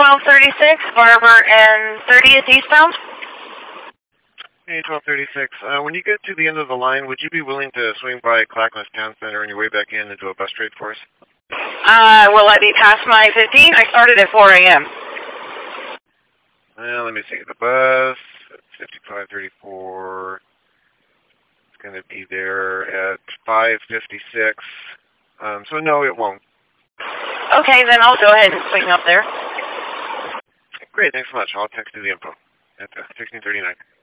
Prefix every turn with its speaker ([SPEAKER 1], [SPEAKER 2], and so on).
[SPEAKER 1] 1236, Barber and 30th eastbound.
[SPEAKER 2] Hey, 1236. When you get to the end of the line, would you be willing to swing by Clackamas Town Center on your way back in and do a bus trade for us?
[SPEAKER 1] Will I be past my 15? I started at 4 a.m.
[SPEAKER 2] Let me see. The bus, 5534. It's going to be there at 5:56. So no, it won't.
[SPEAKER 1] Okay, then I'll go ahead and swing up there.
[SPEAKER 2] Great, thanks so much. I'll text you the info at 1639.